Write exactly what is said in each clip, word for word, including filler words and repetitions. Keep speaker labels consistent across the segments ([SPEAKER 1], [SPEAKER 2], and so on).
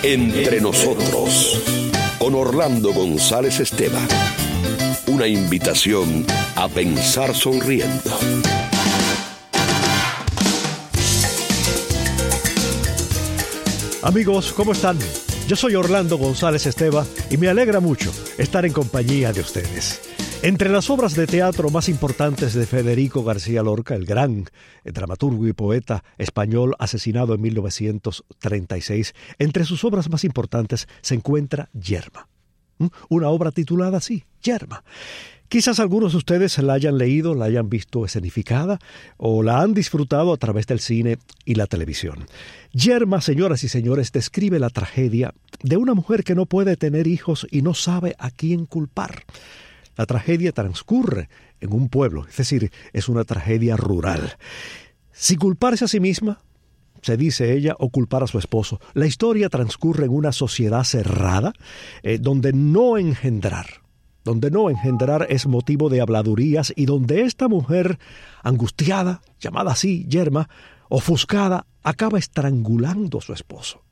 [SPEAKER 1] Entre nosotros, con Orlando González Esteban. Una invitación a pensar sonriendo.
[SPEAKER 2] Amigos, ¿cómo están? Yo soy Orlando González Esteban y me alegra mucho estar en compañía de ustedes. Entre las obras de teatro más importantes de Federico García Lorca, el gran dramaturgo y poeta español asesinado en mil novecientos treinta y seis, entre sus obras más importantes se encuentra Yerma. Una obra titulada así, Yerma. Quizás algunos de ustedes la hayan leído, la hayan visto escenificada o la han disfrutado a través del cine y la televisión. Yerma, señoras y señores, describe la tragedia de una mujer que no puede tener hijos y no sabe a quién culpar. La tragedia transcurre en un pueblo, es decir, es una tragedia rural. Si culparse a sí misma, se dice ella, o culpar a su esposo, la historia transcurre en una sociedad cerrada, eh, donde no engendrar, donde no engendrar es motivo de habladurías y donde esta mujer, angustiada, llamada así, Yerma, ofuscada, acaba estrangulando a su esposo.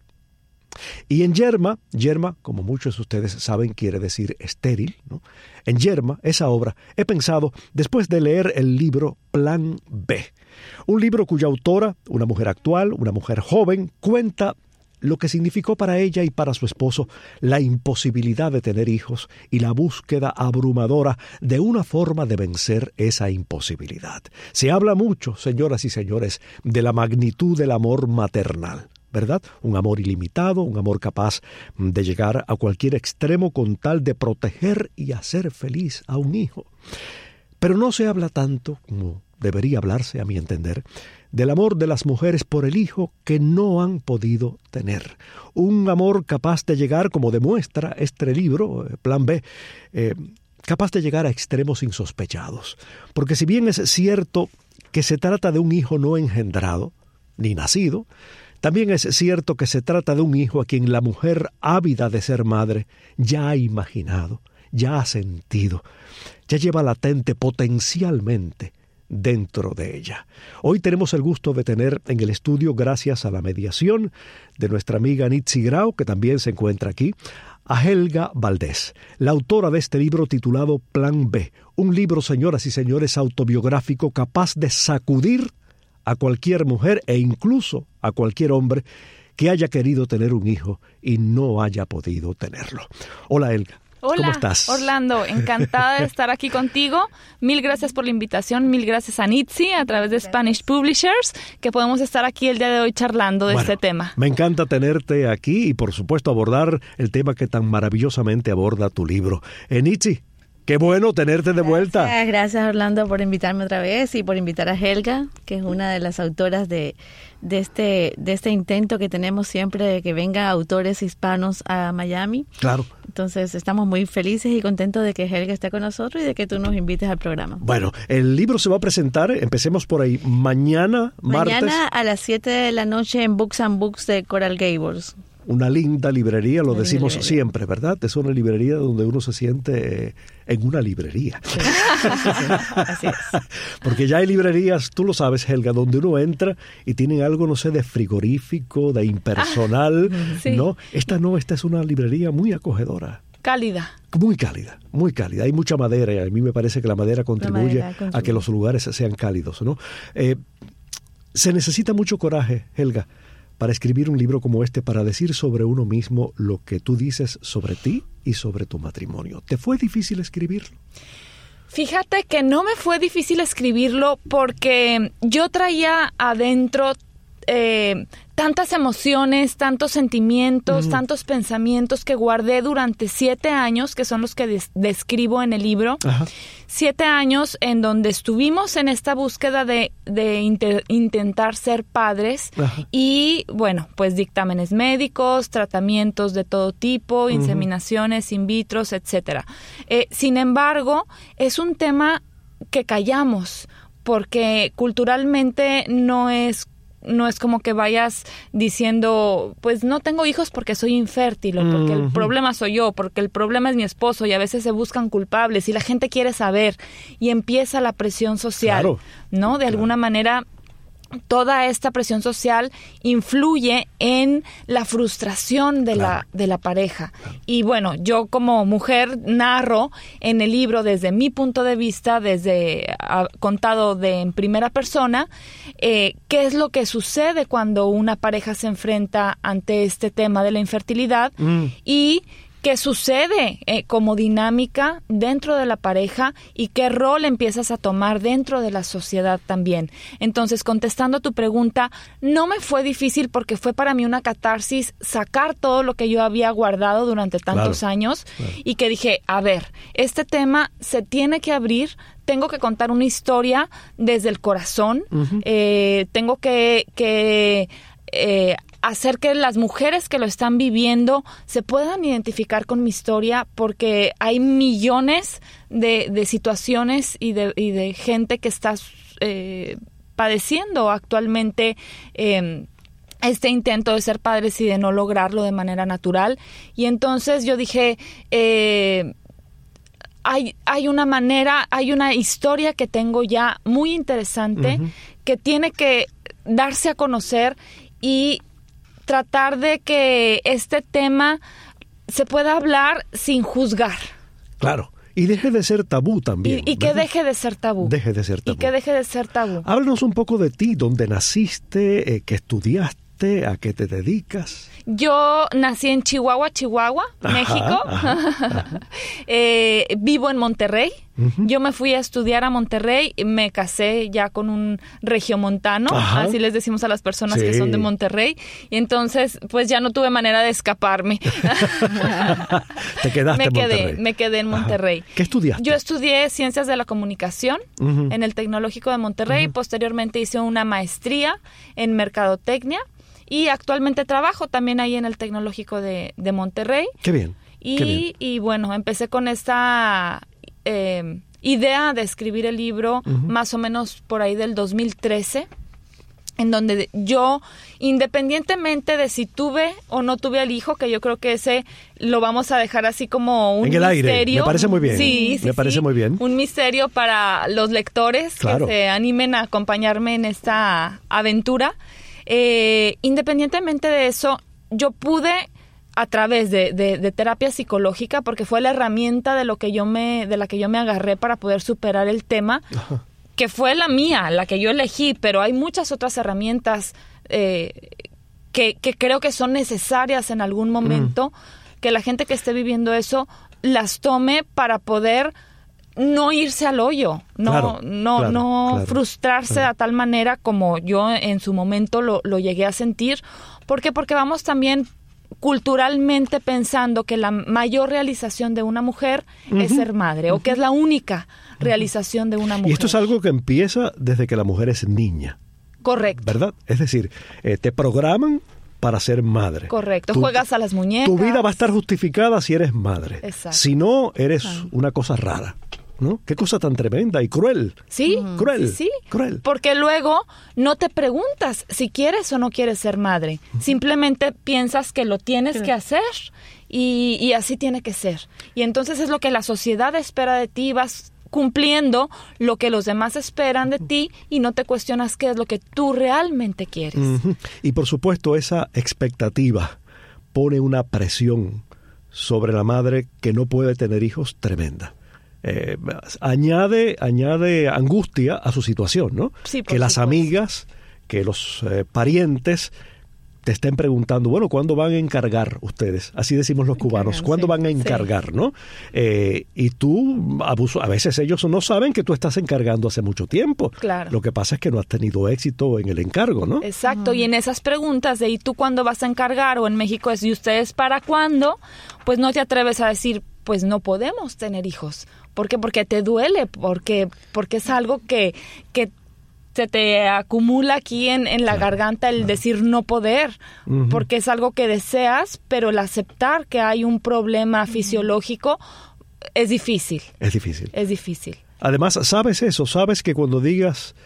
[SPEAKER 2] Y en Yerma, Yerma, como muchos de ustedes saben, quiere decir estéril, ¿no? En Yerma, esa obra, he pensado, después de leer el libro Plan B, un libro cuya autora, una mujer actual, una mujer joven, cuenta lo que significó para ella y para su esposo la imposibilidad de tener hijos y la búsqueda abrumadora de una forma de vencer esa imposibilidad. Se habla mucho, señoras y señores, de la magnitud del amor maternal, ¿verdad? Un amor ilimitado, un amor capaz de llegar a cualquier extremo con tal de proteger y hacer feliz a un hijo. Pero no se habla tanto, como debería hablarse a mi entender, del amor de las mujeres por el hijo que no han podido tener. Un amor capaz de llegar, como demuestra este libro, Plan B, eh, capaz de llegar a extremos insospechados. Porque si bien es cierto que se trata de un hijo no engendrado, ni nacido, también es cierto que se trata de un hijo a quien la mujer ávida de ser madre ya ha imaginado, ya ha sentido, ya lleva latente potencialmente dentro de ella. Hoy tenemos el gusto de tener en el estudio, gracias a la mediación de nuestra amiga Nitzi Grau, que también se encuentra aquí, a Helga Valdés, la autora de este libro titulado Plan B, un libro, señoras y señores, autobiográfico capaz de sacudir a cualquier mujer e incluso a cualquier hombre que haya querido tener un hijo y no haya podido tenerlo. Hola, Helga.
[SPEAKER 3] Hola,
[SPEAKER 2] ¿cómo estás?
[SPEAKER 3] Orlando, encantada de estar aquí contigo. Mil gracias por la invitación, mil gracias a Nitzi a través de Spanish Publishers, que podemos estar aquí el día de hoy charlando de
[SPEAKER 2] bueno,
[SPEAKER 3] este tema.
[SPEAKER 2] Me encanta tenerte aquí y por supuesto abordar el tema que tan maravillosamente aborda tu libro. Eh, Nitzi, qué bueno tenerte de vuelta.
[SPEAKER 4] Gracias, gracias Orlando por invitarme otra vez y por invitar a Helga, que es una de las autoras de, de, este, de este intento que tenemos siempre de que vengan autores hispanos a Miami.
[SPEAKER 2] Claro.
[SPEAKER 4] Entonces estamos muy felices y contentos de que Helga esté con nosotros y de que tú nos invites al programa.
[SPEAKER 2] Bueno, el libro se va a presentar, empecemos por ahí, mañana, martes.
[SPEAKER 4] Mañana a las siete de la noche en Books and Books de Coral Gables.
[SPEAKER 2] Una linda librería, lo
[SPEAKER 4] una
[SPEAKER 2] decimos
[SPEAKER 4] librería.
[SPEAKER 2] siempre, ¿verdad? Es una librería donde uno se siente en una librería.
[SPEAKER 4] Sí. Así es.
[SPEAKER 2] Porque ya hay librerías, tú lo sabes, Helga, donde uno entra y tienen algo, no sé, de frigorífico, de impersonal,
[SPEAKER 3] ah, sí.
[SPEAKER 2] ¿no? Esta no, esta es una librería muy acogedora.
[SPEAKER 3] Cálida.
[SPEAKER 2] Muy cálida, muy cálida. Hay mucha madera y a mí me parece que la madera contribuye
[SPEAKER 4] La madera contribuye.
[SPEAKER 2] a que los lugares sean cálidos, ¿no? Eh, se necesita mucho coraje, Helga, para escribir un libro como este, para decir sobre uno mismo lo que tú dices sobre ti y sobre tu matrimonio. ¿Te fue difícil escribirlo?
[SPEAKER 3] Fíjate que no me fue difícil escribirlo porque yo traía adentro eh, tantas emociones, tantos sentimientos, mm. tantos pensamientos que guardé durante siete años, que son los que des- describo en el libro. Ajá. Siete años en donde estuvimos en esta búsqueda de, de inter- intentar ser padres. Ajá. Y, bueno, pues dictámenes médicos, tratamientos de todo tipo, inseminaciones, uh-huh. in vitro, etcétera. Eh, sin embargo, es un tema que callamos porque culturalmente no es no es como que vayas diciendo, pues no tengo hijos porque soy infértil, o porque uh-huh. el problema soy yo, porque el problema es mi esposo, y a veces se buscan culpables y la gente quiere saber y empieza la presión social, claro. ¿no? De claro. alguna manera toda esta presión social influye en la frustración de, claro. la, de la pareja. Claro. Y bueno, yo como mujer narro en el libro desde mi punto de vista, desde uh, contado de en primera persona, eh, qué es lo que sucede cuando una pareja se enfrenta ante este tema de la infertilidad mm. y qué sucede eh, como dinámica dentro de la pareja y qué rol empiezas a tomar dentro de la sociedad también. Entonces, contestando a tu pregunta, no me fue difícil porque fue para mí una catarsis sacar todo lo que yo había guardado durante tantos claro, años claro. y que dije, a ver, este tema se tiene que abrir, tengo que contar una historia desde el corazón, uh-huh. eh, tengo que... que eh, hacer que las mujeres que lo están viviendo se puedan identificar con mi historia, porque hay millones de, de situaciones y de, y de gente que está eh, padeciendo actualmente eh, este intento de ser padres y de no lograrlo de manera natural. Y entonces yo dije, eh, hay, hay una manera, hay una historia que tengo ya muy interesante uh-huh. que tiene que darse a conocer y tratar de que este tema se pueda hablar sin juzgar.
[SPEAKER 2] Claro, y deje de ser tabú también.
[SPEAKER 3] Y, y que deje de ser tabú.
[SPEAKER 2] Deje de ser tabú.
[SPEAKER 3] Y que deje de ser tabú.
[SPEAKER 2] Háblanos un poco de ti, dónde naciste, eh, qué estudiaste, a qué te dedicas.
[SPEAKER 3] Yo nací en Chihuahua, Chihuahua, ajá, México. Ajá, ajá. eh, vivo en Monterrey. Uh-huh. Yo me fui a estudiar a Monterrey, me casé ya con un regiomontano, ajá. así les decimos a las personas sí. que son de Monterrey, y entonces pues ya no tuve manera de escaparme.
[SPEAKER 2] Te quedaste
[SPEAKER 3] me
[SPEAKER 2] en
[SPEAKER 3] quedé,
[SPEAKER 2] Monterrey.
[SPEAKER 3] Me quedé en Monterrey.
[SPEAKER 2] Ajá. ¿Qué estudiaste?
[SPEAKER 3] Yo estudié Ciencias de la Comunicación uh-huh. en el Tecnológico de Monterrey, uh-huh. posteriormente hice una maestría en Mercadotecnia, y actualmente trabajo también ahí en el Tecnológico de, de Monterrey.
[SPEAKER 2] Qué bien.
[SPEAKER 3] Y,
[SPEAKER 2] qué bien.
[SPEAKER 3] y bueno, empecé con esta eh, idea de escribir el libro uh-huh. más o menos por ahí del dos mil trece, en donde yo, independientemente de si tuve o no tuve al hijo, que yo creo que ese lo vamos a dejar así como un
[SPEAKER 2] en el
[SPEAKER 3] misterio.
[SPEAKER 2] Aire. Me parece muy bien.
[SPEAKER 3] Sí, sí,
[SPEAKER 2] Me parece
[SPEAKER 3] sí.
[SPEAKER 2] muy bien.
[SPEAKER 3] Un misterio para los lectores claro. que se animen a acompañarme en esta aventura. Eh, independientemente de eso, yo pude, a través de, de, de terapia psicológica, porque fue la herramienta de lo que yo me, de la que yo me agarré para poder superar el tema, ajá. que fue la mía, la que yo elegí, pero hay muchas otras herramientas eh, que, que creo que son necesarias en algún momento, mm. que la gente que esté viviendo eso las tome para poder no irse al hoyo, no,
[SPEAKER 2] claro,
[SPEAKER 3] no,
[SPEAKER 2] claro,
[SPEAKER 3] no
[SPEAKER 2] claro,
[SPEAKER 3] frustrarse claro. de tal manera como yo en su momento lo, lo llegué a sentir. ¿Por qué? Porque vamos también culturalmente pensando que la mayor realización de una mujer uh-huh. es ser madre, uh-huh. o que es la única realización de una mujer.
[SPEAKER 2] Y esto es algo que empieza desde que la mujer es niña.
[SPEAKER 3] Correcto.
[SPEAKER 2] ¿Verdad? Es decir, eh, te programan para ser madre.
[SPEAKER 3] Correcto.
[SPEAKER 2] Tu,
[SPEAKER 3] Juegas a las muñecas.
[SPEAKER 2] Tu vida va a estar justificada si eres madre.
[SPEAKER 3] Exacto.
[SPEAKER 2] Si no, eres
[SPEAKER 3] ah.
[SPEAKER 2] una cosa rara. ¿No? Qué cosa tan tremenda y cruel.
[SPEAKER 3] Sí,
[SPEAKER 2] cruel,
[SPEAKER 3] sí, sí.
[SPEAKER 2] cruel.
[SPEAKER 3] Porque luego no te preguntas si quieres o no quieres ser madre. Uh-huh. Simplemente piensas que lo tienes sí. que hacer y, y así tiene que ser. Y entonces es lo que la sociedad espera de ti, vas cumpliendo lo que los demás esperan de ti y no te cuestionas qué es lo que tú realmente quieres.
[SPEAKER 2] Uh-huh. Y por supuesto esa expectativa pone una presión sobre la madre que no puede tener hijos tremenda. Eh, añade añade angustia a su situación, ¿no?
[SPEAKER 3] Sí,
[SPEAKER 2] que las
[SPEAKER 3] supuesto.
[SPEAKER 2] amigas, que los eh, parientes te estén preguntando, bueno, ¿cuándo van a encargar ustedes? Así decimos los cubanos, ¿cuándo sí, van a encargar, sí. no? Eh, y tú, abuso, a veces ellos no saben que tú estás encargando hace mucho tiempo.
[SPEAKER 3] Claro.
[SPEAKER 2] Lo que pasa es que no has tenido éxito en el encargo, ¿no?
[SPEAKER 3] Exacto, uh-huh. y en esas preguntas de ¿y tú cuándo vas a encargar? O en México es ¿y ustedes para cuándo? Pues no te atreves a decir, pues no podemos tener hijos. ¿Por qué? Porque te duele, porque, porque es algo que, que se te acumula aquí en, en la claro, garganta el claro. decir no poder, uh-huh. porque es algo que deseas, pero el aceptar que hay un problema uh-huh. fisiológico es difícil.
[SPEAKER 2] Es difícil.
[SPEAKER 3] Es difícil.
[SPEAKER 2] Además, sabes eso, sabes que cuando digas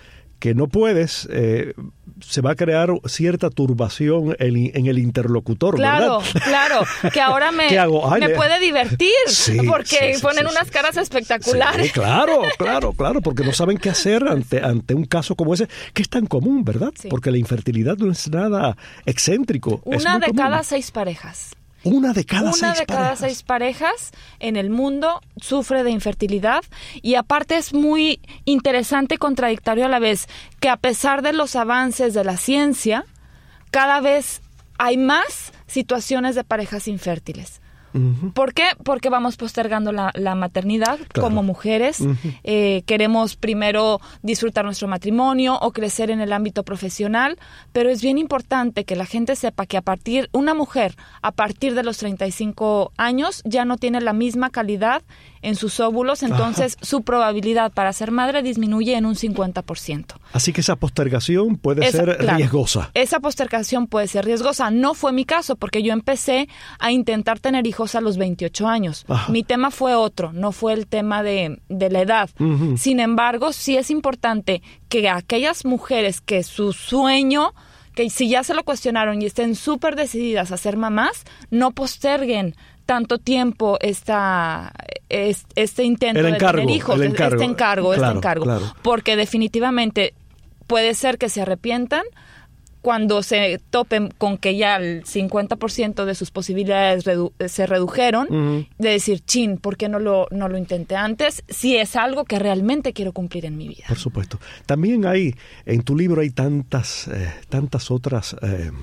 [SPEAKER 2] que no puedes, eh, se va a crear cierta turbación en, en el interlocutor,
[SPEAKER 3] claro,
[SPEAKER 2] ¿verdad?
[SPEAKER 3] Claro, que ahora me,
[SPEAKER 2] ¿Qué hago? Ay,
[SPEAKER 3] me
[SPEAKER 2] le...
[SPEAKER 3] puede divertir,
[SPEAKER 2] sí,
[SPEAKER 3] porque
[SPEAKER 2] sí, sí,
[SPEAKER 3] ponen
[SPEAKER 2] sí,
[SPEAKER 3] unas
[SPEAKER 2] sí,
[SPEAKER 3] caras
[SPEAKER 2] sí.
[SPEAKER 3] espectaculares.
[SPEAKER 2] Sí, claro, claro, claro, porque no saben qué hacer ante, ante un caso como ese, que es tan común, ¿verdad? Sí. Porque la infertilidad no es nada excéntrico.
[SPEAKER 3] Una
[SPEAKER 2] es muy
[SPEAKER 3] de
[SPEAKER 2] común.
[SPEAKER 3] cada seis parejas.
[SPEAKER 2] Una de cada
[SPEAKER 3] Una
[SPEAKER 2] seis
[SPEAKER 3] de cada
[SPEAKER 2] parejas.
[SPEAKER 3] seis parejas en el mundo sufre de infertilidad, y aparte es muy interesante y contradictorio a la vez que a pesar de los avances de la ciencia, cada vez hay más situaciones de parejas infértiles. Uh-huh. ¿Por qué? Porque vamos postergando la, la maternidad, claro, como mujeres. Uh-huh. Eh, queremos primero disfrutar nuestro matrimonio o crecer en el ámbito profesional, pero es bien importante que la gente sepa que a partir, una mujer a partir de los treinta y cinco años ya no tiene la misma calidad en sus óvulos, entonces Ajá. su probabilidad para ser madre disminuye en un cincuenta por ciento.
[SPEAKER 2] Así que esa postergación puede esa, ser claro, riesgosa.
[SPEAKER 3] Esa postergación puede ser riesgosa. No fue mi caso, porque yo empecé a intentar tener hijos a los veintiocho años. Ajá. Mi tema fue otro, no fue el tema de, de la edad. Uh-huh. Sin embargo, sí es importante que aquellas mujeres que su sueño, que si ya se lo cuestionaron y estén súper decididas a ser mamás, no posterguen tanto tiempo esta, este, este intento
[SPEAKER 2] el encargo,
[SPEAKER 3] de tener hijos,
[SPEAKER 2] el encargo,
[SPEAKER 3] este encargo,
[SPEAKER 2] claro,
[SPEAKER 3] este encargo,
[SPEAKER 2] claro.
[SPEAKER 3] Porque definitivamente puede ser que se arrepientan cuando se topen con que ya el cincuenta por ciento de sus posibilidades redu- se redujeron, uh-huh. de decir, chin, ¿por qué no lo, no lo intenté antes? Si es algo que realmente quiero cumplir en mi vida.
[SPEAKER 2] Por supuesto. También hay, en tu libro hay tantas, eh, tantas otras eh,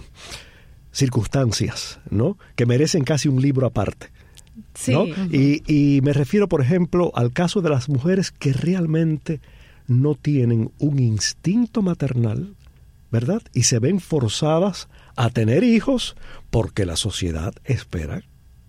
[SPEAKER 2] circunstancias, ¿no? Que merecen casi un libro aparte.
[SPEAKER 3] Sí.
[SPEAKER 2] ¿no?
[SPEAKER 3] Uh-huh.
[SPEAKER 2] Y, y me refiero, por ejemplo, al caso de las mujeres que realmente no tienen un instinto maternal, ¿verdad? Y se ven forzadas a tener hijos porque la sociedad espera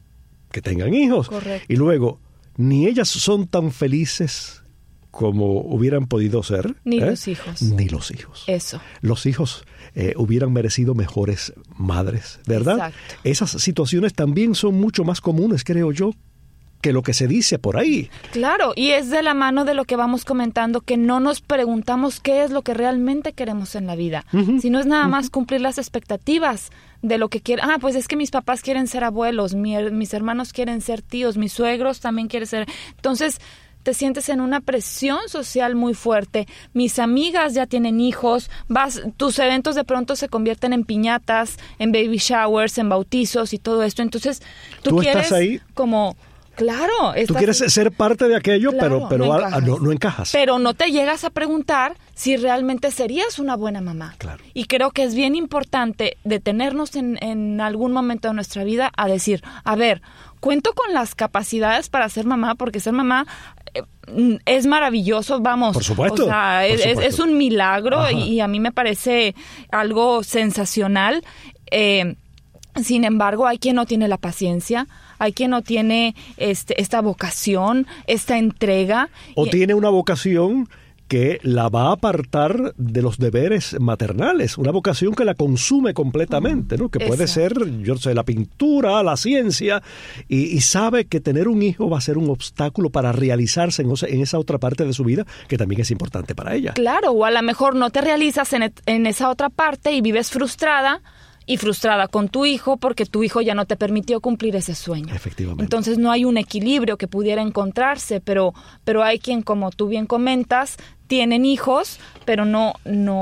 [SPEAKER 2] que tengan hijos.
[SPEAKER 3] Correcto.
[SPEAKER 2] Y luego, ni ellas son tan felices como hubieran podido ser.
[SPEAKER 3] Ni
[SPEAKER 2] ¿eh?
[SPEAKER 3] los hijos.
[SPEAKER 2] Ni los hijos.
[SPEAKER 3] Eso.
[SPEAKER 2] Los hijos eh, hubieran merecido mejores madres, ¿verdad?
[SPEAKER 3] Exacto.
[SPEAKER 2] Esas situaciones también son mucho más comunes, creo yo, que lo que se dice por ahí.
[SPEAKER 3] Claro, y es de la mano de lo que vamos comentando, que no nos preguntamos qué es lo que realmente queremos en la vida, uh-huh. sino es nada uh-huh. más cumplir las expectativas de lo que quieren. Ah, pues es que mis papás quieren ser abuelos, mi, mis hermanos quieren ser tíos, mis suegros también quieren ser... Entonces, te sientes en una presión social muy fuerte. Mis amigas ya tienen hijos, vas, tus eventos de pronto se convierten en piñatas, en baby showers, en bautizos y todo esto. Entonces, tú,
[SPEAKER 2] ¿Tú
[SPEAKER 3] quieres
[SPEAKER 2] estás ahí?
[SPEAKER 3] como... Claro.
[SPEAKER 2] Tú quieres ser parte de aquello,
[SPEAKER 3] claro,
[SPEAKER 2] pero, pero
[SPEAKER 3] no,
[SPEAKER 2] a,
[SPEAKER 3] encajas.
[SPEAKER 2] no, no encajas.
[SPEAKER 3] Pero no te llegas a preguntar si realmente serías una buena mamá.
[SPEAKER 2] Claro.
[SPEAKER 3] Y creo que es bien importante detenernos en, en algún momento de nuestra vida a decir, a ver, cuento con las capacidades para ser mamá, porque ser mamá eh, es maravilloso, vamos.
[SPEAKER 2] Por supuesto.
[SPEAKER 3] O sea,
[SPEAKER 2] por
[SPEAKER 3] es,
[SPEAKER 2] supuesto.
[SPEAKER 3] es un milagro y, y a mí me parece algo sensacional. Eh, sin embargo, hay quien no tiene la paciencia, hay quien no tiene este, esta vocación, esta entrega.
[SPEAKER 2] O
[SPEAKER 3] y,
[SPEAKER 2] tiene una vocación que la va a apartar de los deberes maternales, una vocación que la consume completamente, ¿no? Que puede ser, yo sé, la pintura, la ciencia, y, y sabe que tener un hijo va a ser un obstáculo para realizarse en, en esa otra parte de su vida, que también es importante para ella.
[SPEAKER 3] Claro, o a lo mejor no te realizas en, en esa otra parte y vives frustrada, y frustrada con tu hijo porque tu hijo ya no te permitió cumplir ese sueño.
[SPEAKER 2] Efectivamente.
[SPEAKER 3] Entonces no hay un equilibrio que pudiera encontrarse, pero, pero hay quien, como tú bien comentas, tienen hijos, pero no,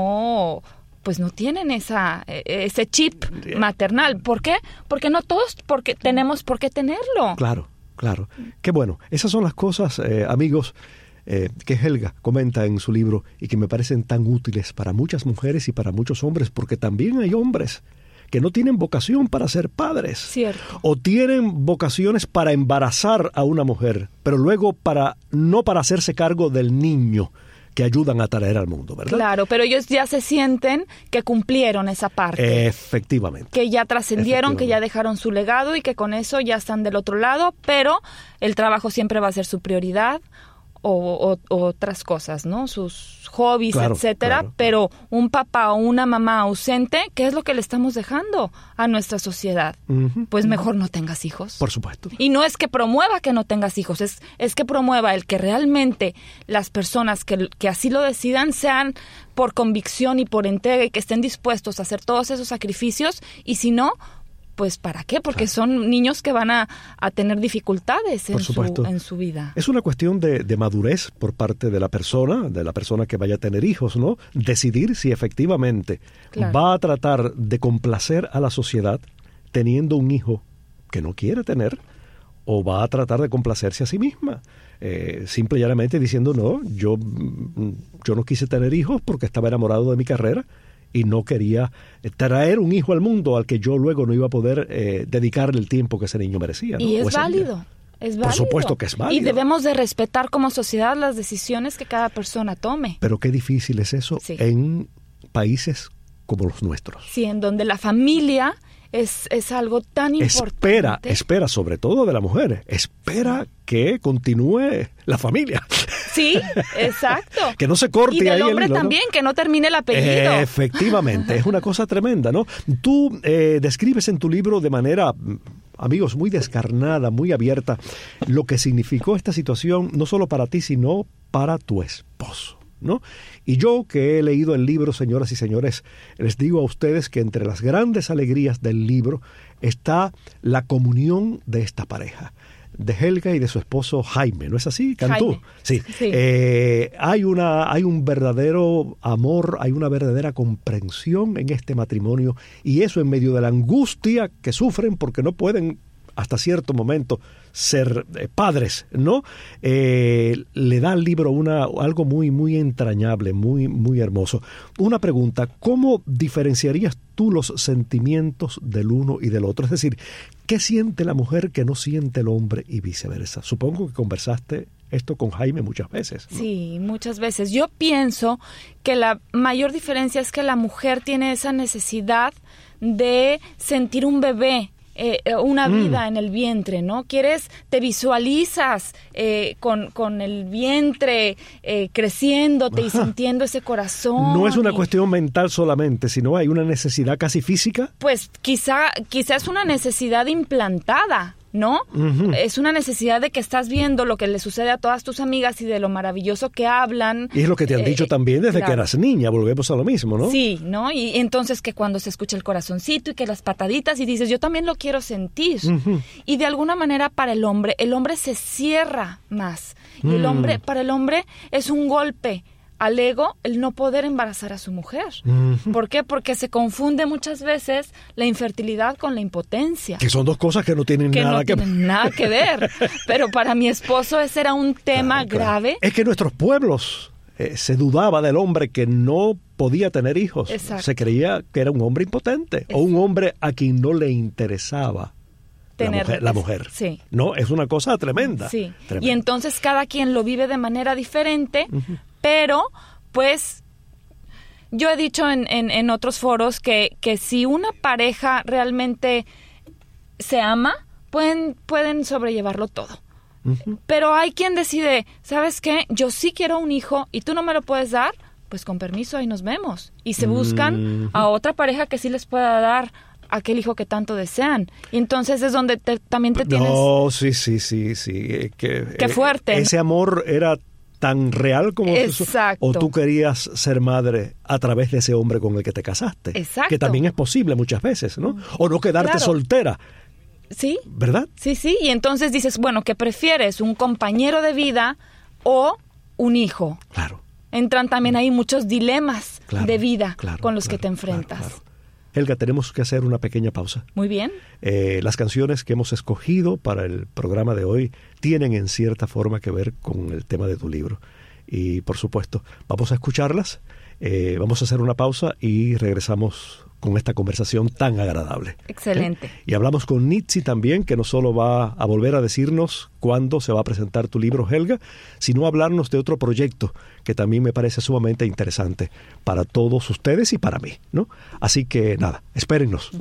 [SPEAKER 3] no, pues no tienen esa, ese chip maternal. ¿Por qué? Porque no todos porque tenemos por qué tenerlo.
[SPEAKER 2] Claro, claro. Qué bueno. Esas son las cosas, eh, amigos, Eh, que Helga comenta en su libro y que me parecen tan útiles para muchas mujeres y para muchos hombres, porque también hay hombres que no tienen vocación para ser padres.
[SPEAKER 3] Cierto.
[SPEAKER 2] O tienen vocaciones para embarazar a una mujer, pero luego para no para hacerse cargo del niño que ayudan a traer al mundo, ¿verdad?
[SPEAKER 3] Claro, pero ellos ya se sienten que cumplieron esa parte.
[SPEAKER 2] Efectivamente.
[SPEAKER 3] Que ya trascendieron, que ya dejaron su legado y que con eso ya están del otro lado, pero el trabajo siempre va a ser su prioridad. o, o, o otras cosas, ¿no? Sus hobbies,
[SPEAKER 2] claro,
[SPEAKER 3] etcétera,
[SPEAKER 2] claro.
[SPEAKER 3] pero un papá o una mamá ausente, ¿qué es lo que le estamos dejando a nuestra sociedad?
[SPEAKER 2] Uh-huh.
[SPEAKER 3] Pues mejor no tengas hijos.
[SPEAKER 2] Por supuesto.
[SPEAKER 3] Y no es que promueva que no tengas hijos, es, es que promueva el que realmente las personas que, que así lo decidan sean por convicción y por entrega y que estén dispuestos a hacer todos esos sacrificios, y si no, pues ¿para qué? Porque claro. son niños que van a, a tener dificultades en su, en su vida.
[SPEAKER 2] Es una cuestión de, de madurez por parte de la persona, de la persona que vaya a tener hijos, ¿no? Decidir si efectivamente claro. va a tratar de complacer a la sociedad teniendo un hijo que no quiere tener, o va a tratar de complacerse a sí misma. Eh, simple y llanamente diciendo, no, yo, yo no quise tener hijos porque estaba enamorado de mi carrera y no quería traer un hijo al mundo al que yo luego no iba a poder eh, dedicarle el tiempo que ese niño merecía, ¿no?
[SPEAKER 3] Y es válido, es válido.
[SPEAKER 2] Por supuesto que es válido.
[SPEAKER 3] Y debemos de respetar como sociedad las decisiones que cada persona tome.
[SPEAKER 2] Pero qué difícil es eso sí. en países como los nuestros.
[SPEAKER 3] Sí, en donde la familia es, es algo tan importante.
[SPEAKER 2] Espera, espera sobre todo de la mujer, espera que continúe la familia.
[SPEAKER 3] Sí, exacto.
[SPEAKER 2] Que no se corte ahí.
[SPEAKER 3] Y del hombre
[SPEAKER 2] el hilo,
[SPEAKER 3] también,
[SPEAKER 2] ¿no?
[SPEAKER 3] Que no termine el apellido.
[SPEAKER 2] Efectivamente, es una cosa tremenda, ¿no? Tú eh, describes en tu libro de manera, amigos, muy descarnada, muy abierta, lo que significó esta situación, no solo para ti, sino para tu esposo, ¿no? Y yo, que he leído el libro, señoras y señores, les digo a ustedes que entre las grandes alegrías del libro está la comunión de esta pareja, de Helga y de su esposo Jaime, ¿no es así, Cantú?
[SPEAKER 3] Jaime.
[SPEAKER 2] Sí.
[SPEAKER 3] sí.
[SPEAKER 2] Eh, hay una, hay un verdadero amor, hay una verdadera comprensión en este matrimonio, y eso en medio de la angustia que sufren porque no pueden hasta cierto momento ser eh, padres, ¿no? Eh, le da al libro una, algo muy, muy entrañable, muy, muy hermoso. Una pregunta, ¿cómo diferenciarías tú los sentimientos del uno y del otro? Es decir, ¿qué siente la mujer que no siente el hombre y viceversa? Supongo que conversaste esto con Jaime muchas veces, ¿no?
[SPEAKER 3] Sí, muchas veces. Yo pienso que la mayor diferencia es que la mujer tiene esa necesidad de sentir un bebé, Eh, una vida mm. en el vientre, ¿no? Quieres, te visualizas eh, con, con el vientre eh, creciéndote Ajá. y sintiendo ese corazón.
[SPEAKER 2] No es una
[SPEAKER 3] y...
[SPEAKER 2] cuestión mental solamente, sino hay una necesidad casi física.
[SPEAKER 3] Pues quizá, quizá es una necesidad implantada, ¿no? Uh-huh. Es una necesidad de que estás viendo lo que le sucede a todas tus amigas y de lo maravilloso que hablan.
[SPEAKER 2] Y es lo que te han dicho eh, también desde claro. que eras niña, volvemos a lo mismo, ¿no?
[SPEAKER 3] Sí, ¿no? Y entonces que cuando se escucha el corazoncito y que las pataditas y dices, yo también lo quiero sentir. Uh-huh. Y de alguna manera para el hombre, el hombre se cierra más. Y el hombre, para el hombre es un golpe al ego el no poder embarazar a su mujer. Uh-huh. ¿Por qué? Porque se confunde muchas veces la infertilidad con la impotencia.
[SPEAKER 2] Que son dos cosas que no tienen
[SPEAKER 3] que
[SPEAKER 2] nada
[SPEAKER 3] no
[SPEAKER 2] que ver.
[SPEAKER 3] tienen nada que ver. Pero para mi esposo ese era un tema claro, claro. grave.
[SPEAKER 2] Es que en nuestros pueblos eh, se dudaba del hombre que no podía tener hijos.
[SPEAKER 3] Exacto. Se
[SPEAKER 2] creía que era un hombre impotente Exacto. o un hombre a quien no le interesaba
[SPEAKER 3] Tener,
[SPEAKER 2] la mujer. La mujer.
[SPEAKER 3] Sí.
[SPEAKER 2] No, es una cosa tremenda.
[SPEAKER 3] Sí.
[SPEAKER 2] Tremenda.
[SPEAKER 3] Y entonces cada quien lo vive de manera diferente. Uh-huh. Pero, pues, yo he dicho en, en, en otros foros que, que si una pareja realmente se ama, pueden, pueden sobrellevarlo todo. Uh-huh. Pero hay quien decide, ¿sabes qué? Yo sí quiero un hijo y tú no me lo puedes dar, pues con permiso, ahí nos vemos. Y se buscan uh-huh. a otra pareja que sí les pueda dar aquel hijo que tanto desean. Y entonces es donde te, también te tienes...
[SPEAKER 2] No, sí, sí, sí, sí. Que,
[SPEAKER 3] Qué fuerte.
[SPEAKER 2] Eh, ese amor era tan real como
[SPEAKER 3] Exacto.
[SPEAKER 2] o tú querías ser madre a través de ese hombre con el que te casaste.
[SPEAKER 3] Exacto.
[SPEAKER 2] Que también es posible muchas veces, ¿no? O no quedarte
[SPEAKER 3] claro.
[SPEAKER 2] soltera.
[SPEAKER 3] Sí.
[SPEAKER 2] ¿Verdad?
[SPEAKER 3] Sí, sí. Y entonces dices, bueno, ¿qué prefieres? ¿Un compañero de vida o un hijo?
[SPEAKER 2] Claro.
[SPEAKER 3] Entran también ahí muchos dilemas
[SPEAKER 2] claro,
[SPEAKER 3] de vida
[SPEAKER 2] claro,
[SPEAKER 3] con los
[SPEAKER 2] claro,
[SPEAKER 3] que te enfrentas.
[SPEAKER 2] Claro, claro. Helga, tenemos que hacer una pequeña pausa.
[SPEAKER 3] Muy bien.
[SPEAKER 2] Eh, las canciones que hemos escogido para el programa de hoy tienen en cierta forma que ver con el tema de tu libro. Y por supuesto, vamos a escucharlas, eh, vamos a hacer una pausa y regresamos con esta conversación tan agradable.
[SPEAKER 3] Excelente.
[SPEAKER 2] ¿Eh? Y hablamos con Nitsi también, que no solo va a volver a decirnos cuándo se va a presentar tu libro, Helga, sino a hablarnos de otro proyecto que también me parece sumamente interesante para todos ustedes y para mí, ¿no? Así que nada, espérennos.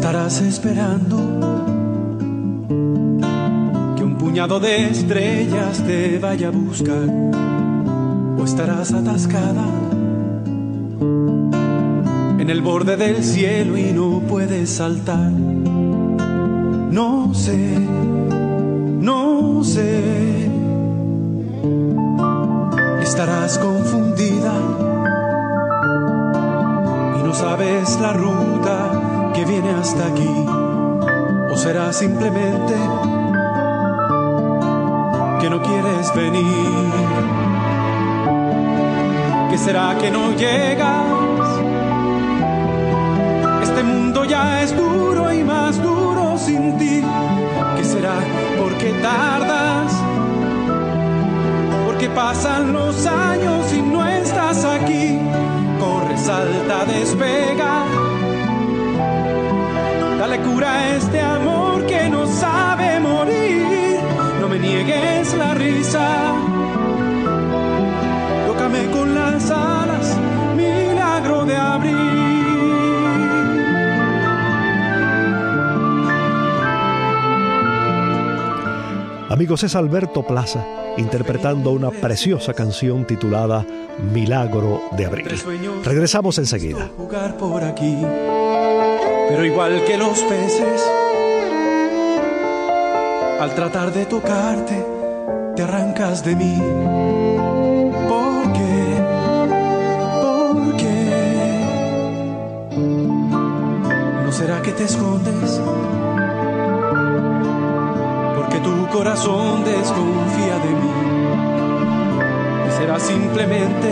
[SPEAKER 5] Estarás esperando que un puñado de estrellas te vaya a buscar, o estarás atascada en el borde del cielo y no puedes saltar. No sé, no sé. Estarás confundida y no sabes la ruta que viene hasta aquí, o será simplemente que no quieres venir. ¿Qué será que no llegas? Este mundo ya es duro y más duro sin ti. ¿Qué será? ¿Por qué tardas? ¿Por qué pasan los años y no estás aquí? Corre, salta, despega. Dale cura a este amor que no sabe morir. No me niegues la risa. Tócame con las alas, milagro de abril.
[SPEAKER 2] Amigos, es Alberto Plaza interpretando una preciosa canción titulada Milagro de Abril. Regresamos enseguida.
[SPEAKER 5] Jugar por aquí, pero igual que los peces, al tratar de tocarte, te arrancas de mí. ¿Por qué? ¿Por qué? ¿No será que te escondes? Porque tu corazón desconfía de mí. ¿Y será simplemente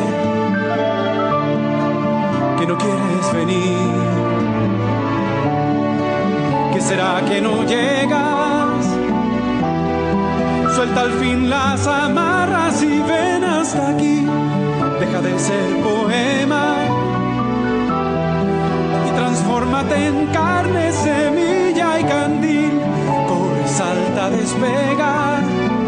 [SPEAKER 5] que no quieres venir? ¿Qué será que no llegas? Suelta al fin las amarras y ven hasta aquí. Deja de ser poema y transfórmate en carne, semilla y candil. Corre, salta, despega.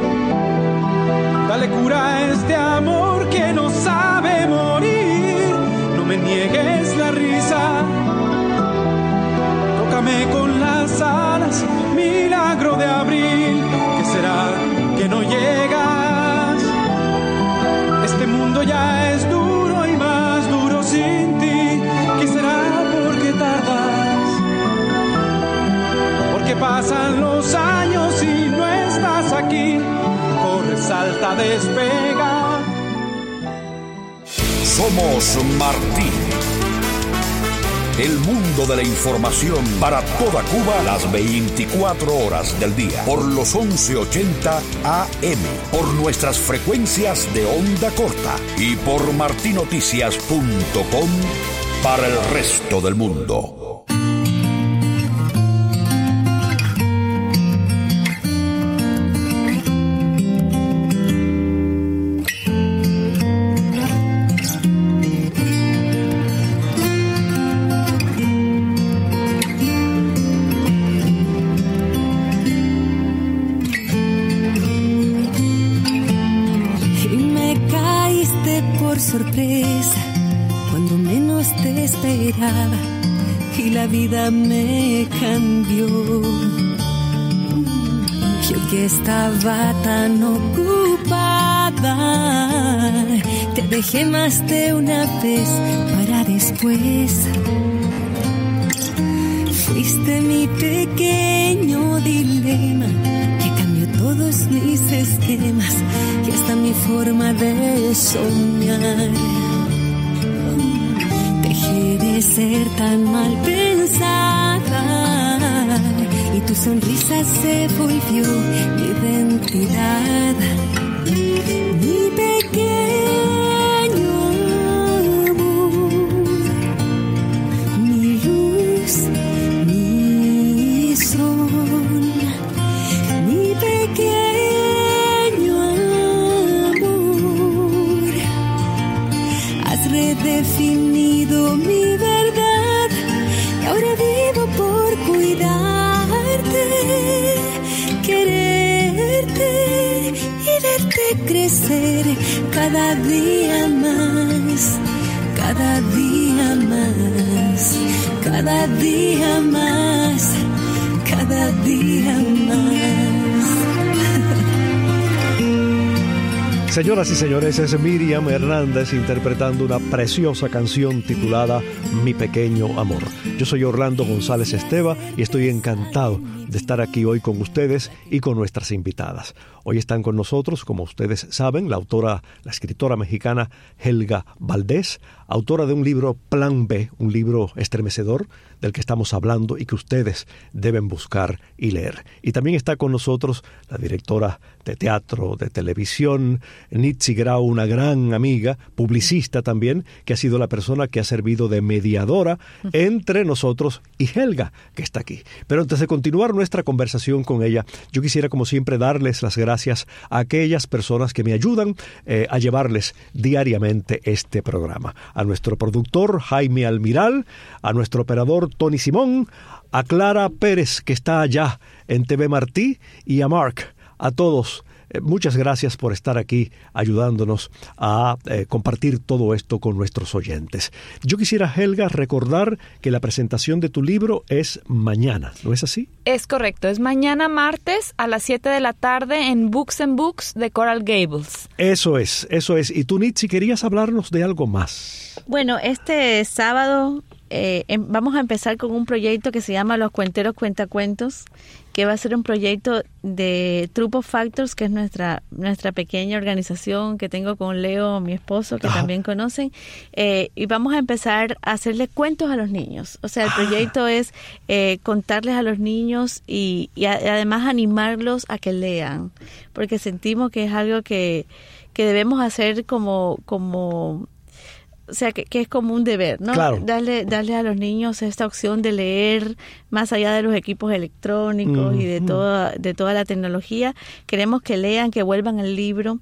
[SPEAKER 5] Dale cura a este amor que no sabe morir. No me niegues la risa. Tócame con las alas, milagro de abril. ¿Qué será que no llegas? Este mundo ya es duro y más duro sin ti. ¿Qué será? ¿Por qué tardas? Porque pasan los años y no estás aquí. Corre, salta, despega.
[SPEAKER 1] Somos Martín. El mundo de la información para toda Cuba las veinticuatro horas del día. Por los once ochenta A M. Por nuestras frecuencias de onda corta. Y por martinoticias punto com para el resto del mundo.
[SPEAKER 6] Sorpresa, cuando menos te esperaba, y la vida me cambió. Yo que estaba tan ocupada, te dejé más de una vez para después. Fuiste mi pequeño dilema, que cambió todos mis esquemas y hasta mi forma de soñar. Dejé de ser tan mal pensada y tu sonrisa se volvió mi identidad. Mi pequeño amor, mi luz, mi sol, mi pequeño amor. Has redefinido mi verdad y ahora vivo por cuidarte, quererte y verte crecer cada día más, cada día más, cada cada día más, cada día más.
[SPEAKER 2] Señoras y señores, es Miriam Hernández interpretando una preciosa canción titulada Mi Pequeño Amor. Yo soy Orlando González Esteva y estoy encantado de estar aquí hoy con ustedes y con nuestras invitadas. Hoy están con nosotros, como ustedes saben, la autora, la escritora mexicana Helga Valdés, autora de un libro Plan B, un libro estremecedor del que estamos hablando y que ustedes deben buscar y leer. Y también está con nosotros la directora de teatro, de televisión, Nitzi Grau, una gran amiga, publicista también, que ha sido la persona que ha servido de mediadora entre nosotros y Helga, que está aquí. Pero antes de continuar nuestra conversación con ella, yo quisiera, como siempre, darles las gracias a aquellas personas que me ayudan eh, a llevarles diariamente este programa. A nuestro productor Jaime Almiral, a nuestro operador Tony Simón, a Clara Pérez, que está allá en T V Martí, y a Mark. A todos, eh, muchas gracias por estar aquí ayudándonos a eh, compartir todo esto con nuestros oyentes. Yo quisiera, Helga, recordar que la presentación de tu libro es mañana, ¿no es así?
[SPEAKER 3] Es correcto, es mañana martes a las siete de la tarde en Books and Books de Coral Gables.
[SPEAKER 2] Eso es, eso es. Y tú, Nitzi, querías hablarnos de algo más.
[SPEAKER 4] Bueno, este sábado eh, em, vamos a empezar con un proyecto que se llama Los Cuenteros Cuentacuentos, que va a ser un proyecto de Trupo Factors, que es nuestra nuestra pequeña organización que tengo con Leo, mi esposo, que
[SPEAKER 2] Ajá.
[SPEAKER 4] también conocen, eh, y vamos a empezar a hacerle cuentos a los niños. O sea, el proyecto ah. es eh, contarles a los niños y, y, a, y además animarlos a que lean, porque sentimos que es algo que, que debemos hacer como... como O sea, que, que es como un deber, ¿no?
[SPEAKER 2] Claro.
[SPEAKER 4] Darle, darle a los niños esta opción de leer más allá de los equipos electrónicos mm, y de, mm. toda, de toda la tecnología. Queremos que lean, que vuelvan al libro.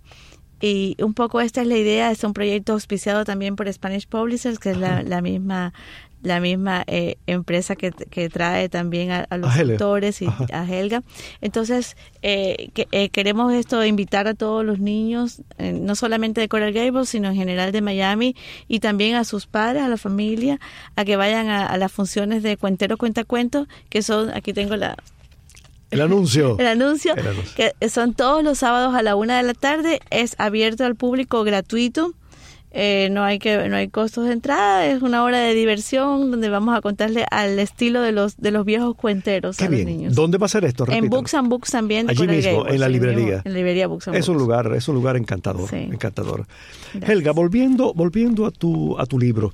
[SPEAKER 4] Y un poco esta es la idea. Es un proyecto auspiciado también por Spanish Publishers, que es la, la misma... la misma eh, empresa que, que trae también a, a los a autores y Ajá. a Helga. Entonces, eh, que, eh, queremos esto, invitar a todos los niños, eh, no solamente de Coral Gables, sino en general de Miami, y también a sus padres, a la familia, a que vayan a, a las funciones de Cuenteros Cuentacuentos, que son, aquí tengo la...
[SPEAKER 2] El anuncio.
[SPEAKER 4] El anuncio,
[SPEAKER 2] El anuncio,
[SPEAKER 4] que son todos los sábados a la una de la tarde, es abierto al público, gratuito. Eh, no hay que no hay costos de entrada, es una hora de diversión donde vamos a contarle al estilo de los de los viejos cuenteros
[SPEAKER 2] Qué
[SPEAKER 4] a
[SPEAKER 2] bien.
[SPEAKER 4] los niños.
[SPEAKER 2] ¿Dónde va a ser esto? Repítalo.
[SPEAKER 4] En Books and Books también.
[SPEAKER 2] Allí mismo, Gables, en la librería.
[SPEAKER 4] En la librería Books and
[SPEAKER 2] es
[SPEAKER 4] Books.
[SPEAKER 2] Un lugar, es un lugar encantador, sí. encantador.
[SPEAKER 4] Gracias.
[SPEAKER 2] Helga, volviendo, volviendo a tu a tu libro,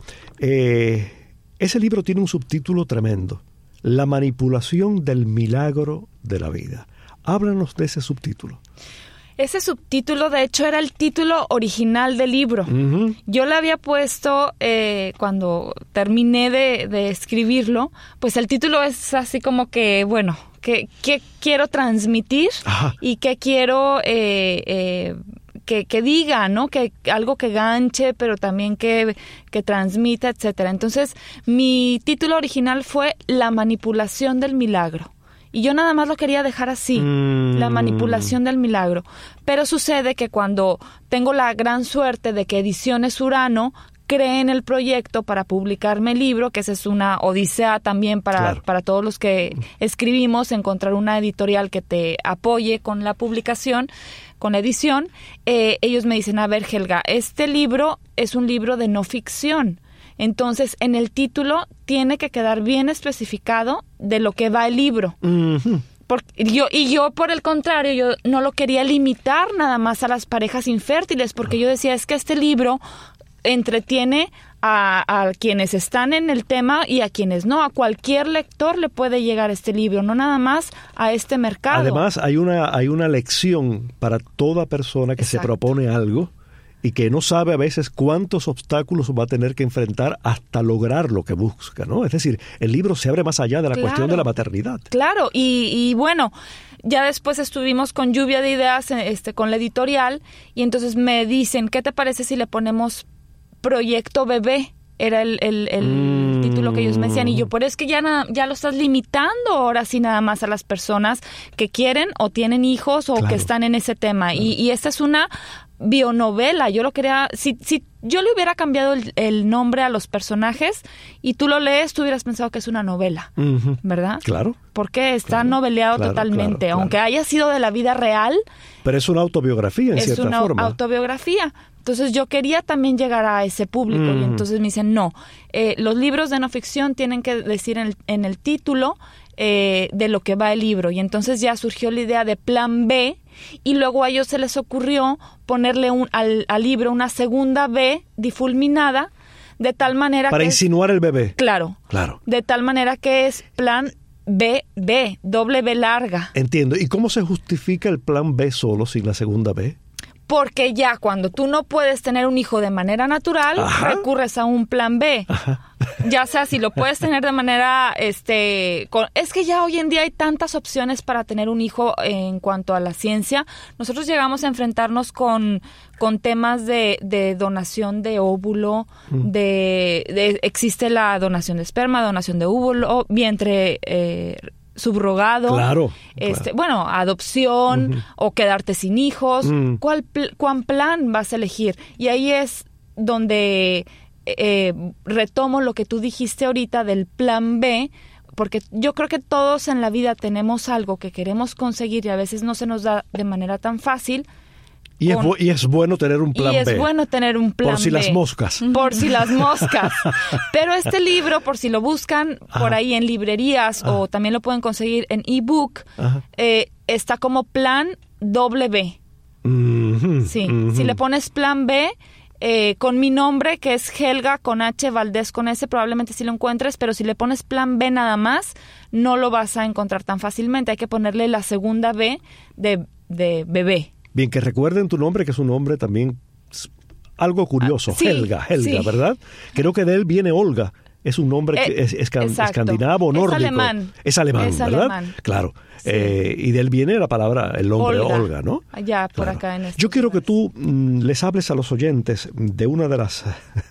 [SPEAKER 2] eh, ese libro tiene un subtítulo tremendo: La manipulación del milagro de la vida. Háblanos de ese subtítulo.
[SPEAKER 3] Ese subtítulo, de hecho, era el título original del libro. Uh-huh. Yo le había puesto, eh, cuando terminé de, de escribirlo, pues el título es así como que, bueno, ¿qué, qué quiero transmitir? Ajá. Y qué quiero eh, eh, que, que diga, ¿no? Que algo que ganche, pero también que, que transmita, etcétera. Entonces, mi título original fue La manipulación del milagro. Y yo nada más lo quería dejar así, mm. la manipulación del milagro. Pero sucede que cuando tengo la gran suerte de que Ediciones Urano cree en el proyecto para publicarme el libro, que esa es una odisea también para, claro. para todos los que escribimos, encontrar una editorial que te apoye con la publicación, con la edición, eh, ellos me dicen, a ver, Helga, este libro es un libro de no ficción. Entonces, en el título tiene que quedar bien especificado de lo que va el libro. Uh-huh. Por, yo, y yo, por el contrario, yo no lo quería limitar nada más a las parejas infértiles, porque yo decía, es que este libro entretiene a, a quienes están en el tema y a quienes no. A cualquier lector le puede llegar este libro, no nada más a este mercado.
[SPEAKER 2] Además, hay una, hay una lección para toda persona que Exacto. se propone algo y que no sabe a veces cuántos obstáculos va a tener que enfrentar hasta lograr lo que busca, ¿no? Es decir, el libro se abre más allá de la claro, cuestión de la maternidad.
[SPEAKER 3] Claro, y, y bueno, ya después estuvimos con lluvia de ideas este, con la editorial, y entonces me dicen, ¿qué te parece si le ponemos Proyecto Bebé? Era el, el, el mm. título título que ellos me decían. Y yo, pero es que ya, na, ya lo estás limitando ahora sí nada más a las personas que quieren o tienen hijos o claro. que están en ese tema. Claro. Y, y esta es una bionovela. Yo lo quería... Si, si yo le hubiera cambiado el, el nombre a los personajes y tú lo lees, tú hubieras pensado que es una novela, uh-huh. ¿verdad?
[SPEAKER 2] Claro.
[SPEAKER 3] Porque está
[SPEAKER 2] claro,
[SPEAKER 3] noveleado
[SPEAKER 2] claro,
[SPEAKER 3] totalmente.
[SPEAKER 2] Claro, claro.
[SPEAKER 3] Aunque haya sido de la vida real...
[SPEAKER 2] Pero es una autobiografía, en
[SPEAKER 3] es
[SPEAKER 2] cierta
[SPEAKER 3] una
[SPEAKER 2] forma.
[SPEAKER 3] autobiografía. Entonces yo quería también llegar a ese público mm. y entonces me dicen, no, eh, los libros de no ficción tienen que decir en el, en el título eh, de lo que va el libro. Y entonces ya surgió la idea de Plan B y luego a ellos se les ocurrió ponerle un, al, al libro una segunda B difulminada de tal manera
[SPEAKER 2] Para
[SPEAKER 3] que...
[SPEAKER 2] Para insinuar
[SPEAKER 3] es,
[SPEAKER 2] el bebé.
[SPEAKER 3] Claro.
[SPEAKER 2] Claro.
[SPEAKER 3] De tal manera que es Plan B, B, doble B larga.
[SPEAKER 2] Entiendo. ¿Y cómo se justifica el plan B solo sin la segunda B?
[SPEAKER 3] Porque ya cuando tú no puedes tener un hijo de manera natural, Ajá. recurres a un plan B. Ajá. Ya sea si lo puedes tener de manera, este, con, es que ya hoy en día hay tantas opciones para tener un hijo en cuanto a la ciencia. Nosotros llegamos a enfrentarnos con, con temas de, de donación de óvulo, mm. de, de existe la donación de esperma, donación de óvulo, vientre eh, subrogado,
[SPEAKER 2] claro,
[SPEAKER 3] este,
[SPEAKER 2] claro.
[SPEAKER 3] bueno, adopción uh-huh. o quedarte sin hijos,
[SPEAKER 2] uh-huh.
[SPEAKER 3] ¿cuál pl- cuán plan vas a elegir? Y ahí es donde eh, retomo lo que tú dijiste ahorita del plan B, porque yo creo que todos en la vida tenemos algo que queremos conseguir y a veces no se nos da de manera tan fácil.
[SPEAKER 2] Y es, bu- y es bueno tener un plan B.
[SPEAKER 3] Y es B, bueno tener un plan B.
[SPEAKER 2] Por si B, las moscas.
[SPEAKER 3] Por si las moscas. Pero este libro, por si lo buscan Ajá. por ahí en librerías Ajá. o también lo pueden conseguir en ebook, eh, está como plan doble B.
[SPEAKER 2] Mm-hmm.
[SPEAKER 3] Sí.
[SPEAKER 2] Mm-hmm.
[SPEAKER 3] Si le pones plan B, eh, con mi nombre, que es Helga con H, Valdés con S, probablemente sí lo encuentres, pero si le pones plan B nada más, no lo vas a encontrar tan fácilmente. Hay que ponerle la segunda B de, de bebé.
[SPEAKER 2] Bien, que recuerden tu nombre, que es un nombre también algo curioso,
[SPEAKER 3] ah, sí,
[SPEAKER 2] Helga, Helga,
[SPEAKER 3] sí.
[SPEAKER 2] ¿verdad? Creo que de él viene Olga, es un nombre que eh, es, es escandinavo, nórdico.
[SPEAKER 3] Es alemán.
[SPEAKER 2] Es alemán,
[SPEAKER 3] es
[SPEAKER 2] ¿verdad?
[SPEAKER 3] Alemán.
[SPEAKER 2] Claro, sí. eh, y de él viene la palabra, el nombre
[SPEAKER 3] Olga,
[SPEAKER 2] Olga, ¿no?
[SPEAKER 3] Allá, por
[SPEAKER 2] claro.
[SPEAKER 3] acá en este
[SPEAKER 2] Yo quiero
[SPEAKER 3] lugar.
[SPEAKER 2] que tú mm, les hables a los oyentes de una de las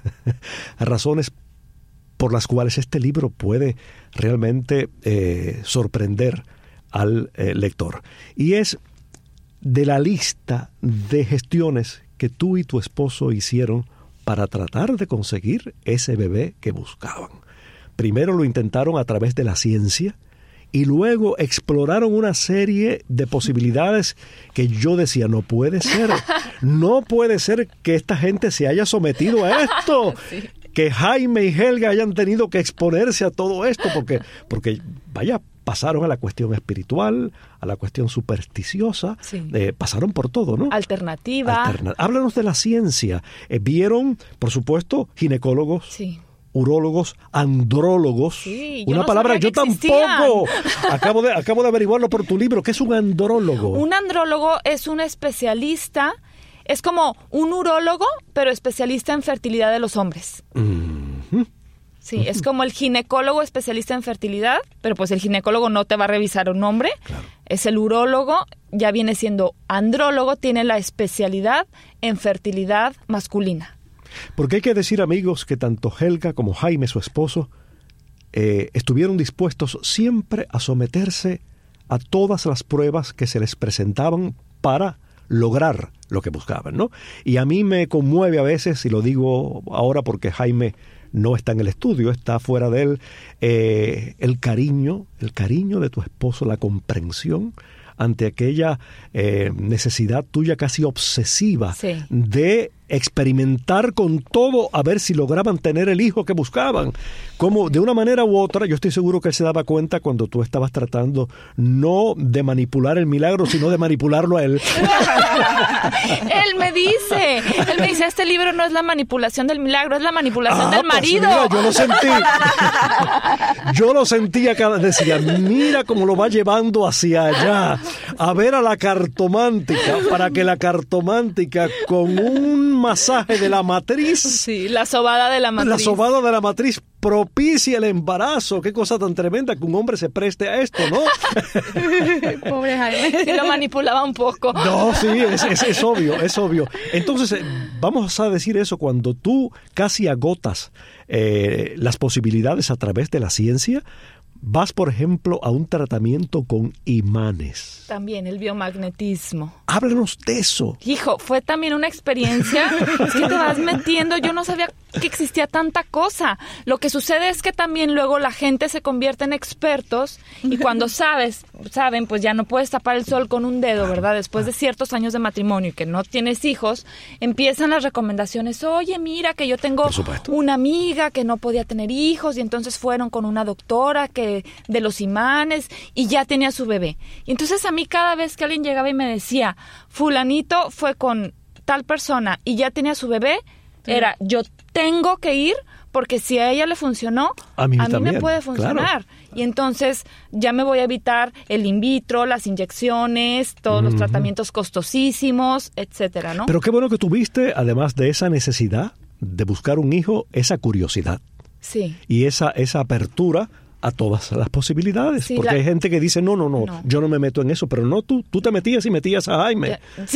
[SPEAKER 2] razones por las cuales este libro puede realmente eh, sorprender al eh, lector. Y es de la lista de gestiones que tú y tu esposo hicieron para tratar de conseguir ese bebé que buscaban. Primero lo intentaron a través de la ciencia y luego exploraron una serie de posibilidades que yo decía, no puede ser, no puede ser que esta gente se haya sometido a esto. Sí. Que Jaime y Helga hayan tenido que exponerse a todo esto, porque, porque vaya, pasaron a la cuestión espiritual, a la cuestión supersticiosa, sí. eh, pasaron por todo, ¿no?
[SPEAKER 3] Alternativa.
[SPEAKER 2] Alterna- Háblanos de la ciencia. Eh, vieron, por supuesto, ginecólogos,
[SPEAKER 3] sí.
[SPEAKER 2] urólogos, andrólogos.
[SPEAKER 3] Sí, yo
[SPEAKER 2] Una
[SPEAKER 3] no
[SPEAKER 2] palabra, yo
[SPEAKER 3] existían.
[SPEAKER 2] tampoco. Acabo de, acabo de averiguarlo por tu libro. ¿Qué es un andrólogo?
[SPEAKER 3] Un andrólogo es un especialista... Es como un urólogo, pero especialista en fertilidad de los hombres.
[SPEAKER 2] Mm-hmm.
[SPEAKER 3] Sí, uh-huh. Es como el ginecólogo especialista en fertilidad, pero pues el ginecólogo no te va a revisar un hombre. Claro. Es el urólogo, ya viene siendo andrólogo, tiene la especialidad en fertilidad masculina.
[SPEAKER 2] Porque hay que decir, amigos, que tanto Helga como Jaime, su esposo, eh, estuvieron dispuestos siempre a someterse a todas las pruebas que se les presentaban para lograr lo que buscaban, ¿no? Y a mí me conmueve a veces, y lo digo ahora porque Jaime no está en el estudio, está fuera de él, eh, el cariño, el cariño de tu esposo, la comprensión ante aquella eh, necesidad tuya casi obsesiva sí. de experimentar con todo a ver si lograban tener el hijo que buscaban. Como de una manera u otra, yo estoy seguro que él se daba cuenta cuando tú estabas tratando no de manipular el milagro, sino de manipularlo a él.
[SPEAKER 3] Él me dice, él me dice, este libro no es la manipulación del milagro, es la manipulación ah, del marido.
[SPEAKER 2] Pues mira, yo lo sentí. Yo lo sentía cada decía, mira cómo lo va llevando hacia allá, a ver a la cartomántica, para que la cartomántica con un masaje de la matriz.
[SPEAKER 3] Sí, la sobada de la matriz.
[SPEAKER 2] La sobada de la matriz propicia el embarazo. Qué cosa tan tremenda que un hombre se preste a esto, ¿no?
[SPEAKER 4] Pobre Jaime.
[SPEAKER 3] Que lo manipulaba un poco.
[SPEAKER 2] No, sí, es, es, es obvio, es obvio. Entonces, eh, vamos a decir eso cuando tú casi agotas eh, las posibilidades a través de la ciencia. Vas, por ejemplo, a un tratamiento con imanes.
[SPEAKER 3] También el biomagnetismo.
[SPEAKER 2] Háblanos de eso.
[SPEAKER 3] Hijo, fue también una experiencia. Es que te vas metiendo. Yo no sabía que existía tanta cosa. Lo que sucede es que también luego la gente se convierte en expertos y cuando sabes, saben, pues ya no puedes tapar el sol con un dedo, ¿verdad? Después de ciertos años de matrimonio y que no tienes hijos, empiezan las recomendaciones. Oye, mira que yo tengo una amiga que no podía tener hijos y entonces fueron con una doctora que de los imanes y ya tenía su bebé. Y entonces a mí cada vez que alguien llegaba y me decía, fulanito fue con tal persona y ya tenía su bebé, sí. Era, yo tengo que ir porque si a ella le funcionó,
[SPEAKER 2] a mí,
[SPEAKER 3] a mí
[SPEAKER 2] también,
[SPEAKER 3] me puede funcionar. Claro. Y entonces ya me voy a evitar el in vitro, las inyecciones, todos uh-huh. los tratamientos costosísimos, etcétera, ¿no?
[SPEAKER 2] Pero qué bueno que tuviste, además de esa necesidad de buscar un hijo, esa curiosidad.
[SPEAKER 3] Sí.
[SPEAKER 2] Y esa, esa apertura a todas las posibilidades, sí, porque la... hay gente que dice, no, no, no, no, yo no me meto en eso, pero no, tú, tú te metías y metías a Jaime.
[SPEAKER 3] Sí.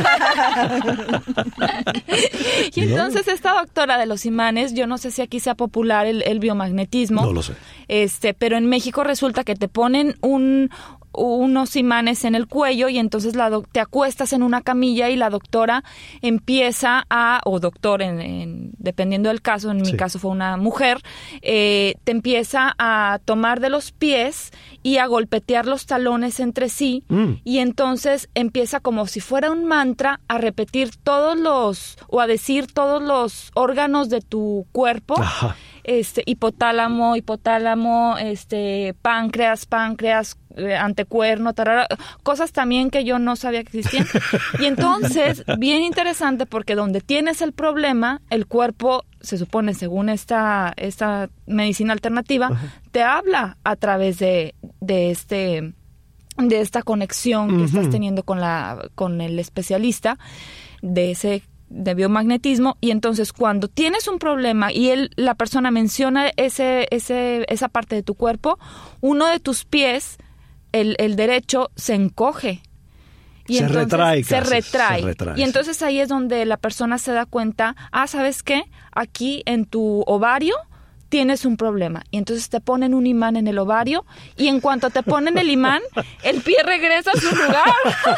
[SPEAKER 3] Y entonces no. Esta doctora de los imanes, yo no sé si aquí sea popular el, el biomagnetismo.
[SPEAKER 2] No lo sé.
[SPEAKER 3] Este, pero en México resulta que te ponen un... unos imanes en el cuello y entonces la doc- te acuestas en una camilla y la doctora empieza a, o doctor, en, en, dependiendo del caso, en mi sí. caso fue una mujer, eh, te empieza a tomar de los pies y a golpetear los talones entre sí mm. y entonces empieza como si fuera un mantra a repetir todos los, o a decir todos los órganos de tu cuerpo. Ajá. Este, hipotálamo, hipotálamo, este, páncreas, páncreas, eh, antecuerno, tarara, cosas también que yo no sabía que existían. Y entonces, bien interesante porque donde tienes el problema, el cuerpo, se supone, según esta, esta medicina alternativa, ajá. te habla a través de, de este, de esta conexión que uh-huh. estás teniendo con la, con el especialista de ese de biomagnetismo. Y entonces cuando tienes un problema y él, la persona menciona ese, ese, esa parte de tu cuerpo, uno de tus pies, el, el derecho, se encoge. Y
[SPEAKER 2] se,
[SPEAKER 3] entonces,
[SPEAKER 2] retrae
[SPEAKER 3] se
[SPEAKER 2] casi,
[SPEAKER 3] retrae.
[SPEAKER 2] Se retrae.
[SPEAKER 3] Y entonces ahí es donde la persona se da cuenta, ah, ¿sabes qué? Aquí en tu ovario tienes un problema. Y entonces te ponen un imán en el ovario y en cuanto te ponen el imán, el pie regresa a su lugar.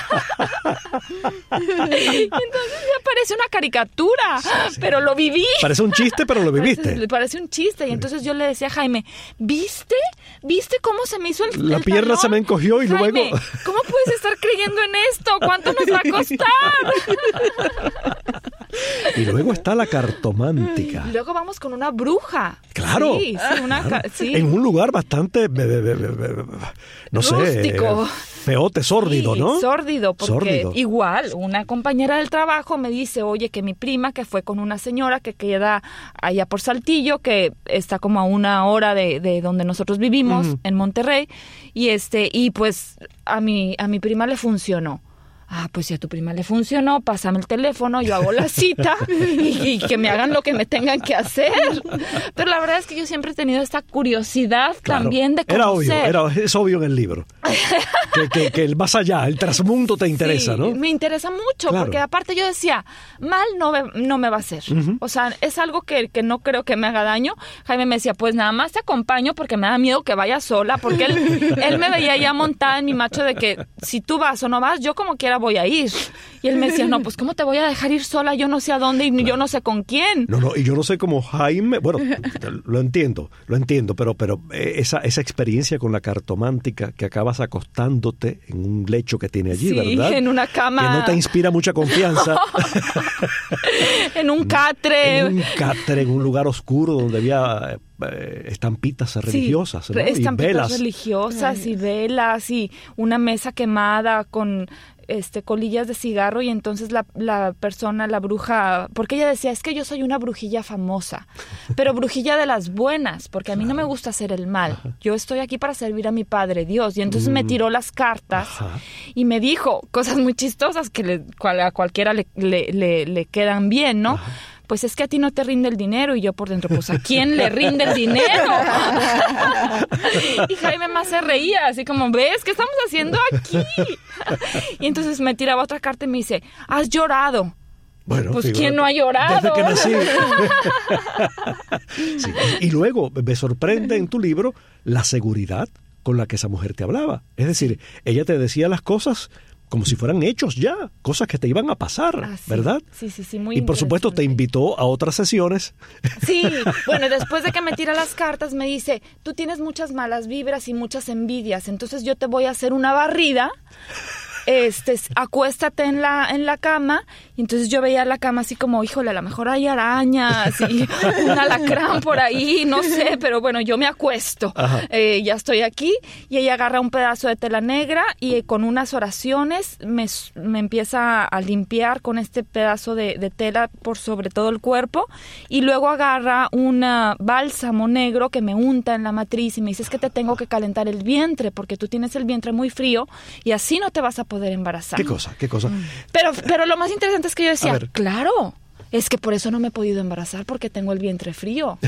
[SPEAKER 3] Y entonces me parece una caricatura, sí, sí. pero lo viví.
[SPEAKER 2] Parece un chiste, pero lo viviste.
[SPEAKER 3] Le parece un chiste. Y entonces yo le decía a Jaime, ¿viste? ¿Viste cómo se me hizo el
[SPEAKER 2] La
[SPEAKER 3] el
[SPEAKER 2] pierna
[SPEAKER 3] talón?
[SPEAKER 2] Se me encogió y
[SPEAKER 3] Jaime,
[SPEAKER 2] luego...
[SPEAKER 3] ¿cómo puedes estar creyendo en esto? ¿Cuánto nos va a costar?
[SPEAKER 2] Y luego está la cartomántica.
[SPEAKER 3] Y luego vamos con una bruja.
[SPEAKER 2] Claro.
[SPEAKER 3] Sí, sí, una
[SPEAKER 2] claro.
[SPEAKER 3] Ca- sí.
[SPEAKER 2] En un lugar bastante, no
[SPEAKER 3] rústico.
[SPEAKER 2] sé, feote, sórdido,
[SPEAKER 3] sí,
[SPEAKER 2] ¿no?
[SPEAKER 3] Sórdido, porque
[SPEAKER 2] sórdido.
[SPEAKER 3] Igual, una compañera del trabajo me dice, oye, que mi prima, que fue con una señora que queda allá por Saltillo, que está como a una hora de, de donde nosotros vivimos, uh-huh. en Monterrey, y este, y pues a mi, a mi prima le funcionó. Ah, pues si a tu prima le funcionó, pásame el teléfono, yo hago la cita y, y que me hagan lo que me tengan que hacer. Pero la verdad es que yo siempre he tenido esta curiosidad claro, también de conocer.
[SPEAKER 2] Era obvio, era, es obvio en el libro. que, que, que el más allá, el trasmundo te interesa,
[SPEAKER 3] sí,
[SPEAKER 2] ¿no?
[SPEAKER 3] Me interesa mucho, claro. porque aparte yo decía, mal no me, no me va a hacer. Uh-huh. O sea, es algo que, que no creo que me haga daño. Jaime me decía, pues nada más te acompaño porque me da miedo que vaya sola, porque él, él me veía ya montada en mi macho de que si tú vas o no vas, yo como quiera voy a ir. Y él me decía, no, pues ¿cómo te voy a dejar ir sola? Yo no sé a dónde y claro. yo no sé con quién.
[SPEAKER 2] No, no, y yo no sé cómo Jaime, bueno, lo entiendo, lo entiendo, pero, pero esa, esa experiencia con la cartomántica que acabas acostándote en un lecho que tiene allí,
[SPEAKER 3] sí,
[SPEAKER 2] ¿verdad?
[SPEAKER 3] En una cama.
[SPEAKER 2] Que no te inspira mucha confianza.
[SPEAKER 3] En un catre.
[SPEAKER 2] En un catre, en un lugar oscuro donde había eh, estampitas religiosas,
[SPEAKER 3] sí,
[SPEAKER 2] ¿no?
[SPEAKER 3] estampitas
[SPEAKER 2] y velas.
[SPEAKER 3] religiosas y velas y una mesa quemada con este colillas de cigarro y entonces la, la persona, la bruja, porque ella decía, es que yo soy una brujilla famosa, pero brujilla de las buenas, porque a mí no me gusta hacer el mal. Ajá. Yo estoy aquí para servir a mi Padre Dios. Y entonces mm. me tiró las cartas. Ajá. Y me dijo cosas muy chistosas que le, cual, a cualquiera le, le, le, le quedan bien, ¿no? Ajá. Pues es que a ti no te rinde el dinero. Y yo por dentro, pues ¿a quién le rinde el dinero? Y Jaime más se reía, así como, ¿ves? ¿Qué estamos haciendo aquí? Y entonces me tiraba otra carta y me dice, ¿has llorado? Bueno, pues fíjate, ¿quién no ha llorado?
[SPEAKER 2] Desde que nací. Sí. Y luego me sorprende en tu libro la seguridad con la que esa mujer te hablaba. Es decir, ella te decía las cosas como si fueran hechos ya, cosas que te iban a pasar, ah, sí. ¿verdad?
[SPEAKER 3] Sí, sí, sí, muy
[SPEAKER 2] Y por supuesto te invitó a otras sesiones.
[SPEAKER 3] Sí, bueno, después de que me tira las cartas me dice, tú tienes muchas malas vibras y muchas envidias, entonces yo te voy a hacer una barrida. Este, acuéstate en la en la cama. Y entonces yo veía la cama así como, híjole, a lo mejor hay arañas y un alacrán por ahí, no sé, pero bueno, yo me acuesto. Eh, ya estoy aquí. Y ella agarra un pedazo de tela negra y con unas oraciones me, me empieza a limpiar con este pedazo de, de tela por sobre todo el cuerpo. Y luego agarra un bálsamo negro que me unta en la matriz y me dice, es que te tengo que calentar el vientre porque tú tienes el vientre muy frío y así no te vas a poder embarazar.
[SPEAKER 2] ¿Qué cosa? ¿Qué cosa?
[SPEAKER 3] Pero, pero lo más interesante es que yo decía, claro, es que por eso no me he podido embarazar porque tengo el vientre frío.